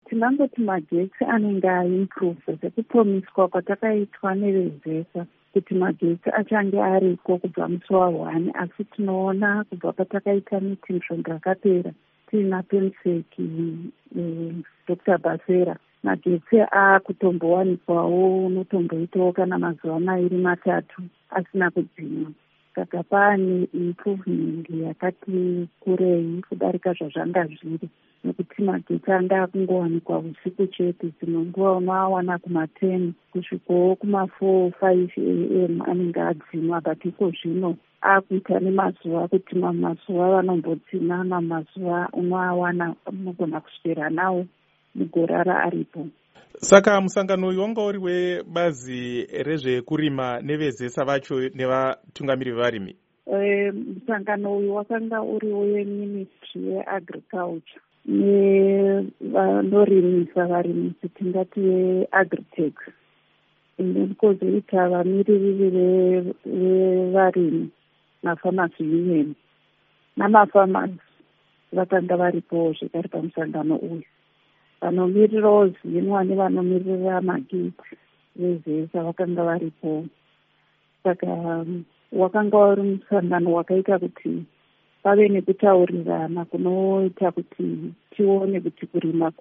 Tinangoti magetsi anenge aimprove sekupromiswa kwatakaitwa nevezesa kuti magetsi achange ariko kubva musi wa1, asi tinoona kubva patakaita meeting zvongo rakapera tiina Penseki Dr. Basera, magetsi akutombowanikwawo unotomboitawo kana mazuva 2-3 asina kudzimwa. Saka pane improvement yakati kurei kudarika zvazvanga zviri, nekuti magetsi anga akungowanikwa usiku chete, dzimwe nguva unoawana kuma10 kusvikawo kuma4-5 am anenge adzimwa. But iko zvino akuita nemazuva kuti mamwe mazuva vanombodzima, mamwe mazuva unoawana unogona kuswera nawo mugorara aripo. Saka musangano uyu wanga uri webazi rezvekurima nevezesa vacho nevatungamiri vevarimi? Musangano uyu wakanga uri weministry yeagriculture nevanorimisa varimisi, tingati veagritech, ndikozoita vamiriri vevarimi mafarmers union namafarmers vakanga varipo zvekare pamusangano uyu. Vanomirirawo zinwa nevanomirira mageti vezesa vakanga varipo. Saka wakanga uri musangano wakaita kuti pave nekutaurirana kunoita kuti tione kuti kurima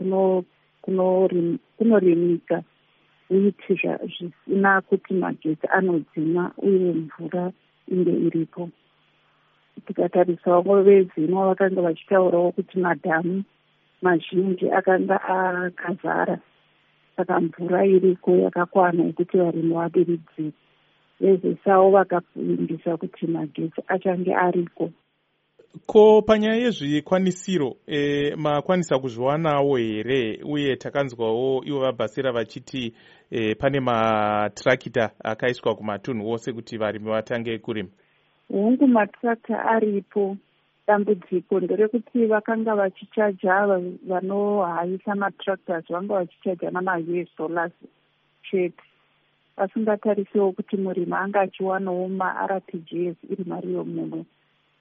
kunorimika uiti zvisina kuti magetsi anodzima uye mvura inge iripo. Tikatarisawo vezinwa vakanga vachitaurawo kuti madhamu mazhinji akanga akazara, saka mvura iriko yakakwana yekuti varimi vadiridzire. Vezesawo vakaindisa kuti magetsi achange ariko. Ko panyaya yezvikwanisiro makwanisa kuzviwanawo here? Uye takanzwawo ivo vaBasera vachiti pane matrakita akaiswa kumatunhu ose kuti varimi vatange kurima. Hungu matrakita aripo. Dambudziko nderekuti vakanga vachichaja vanohaisa matractors vanga vachichaja nama-US dollars chete, vasingatarisiwo kuti murimi anga achiwanawo maRTGS iri mari yomumwe.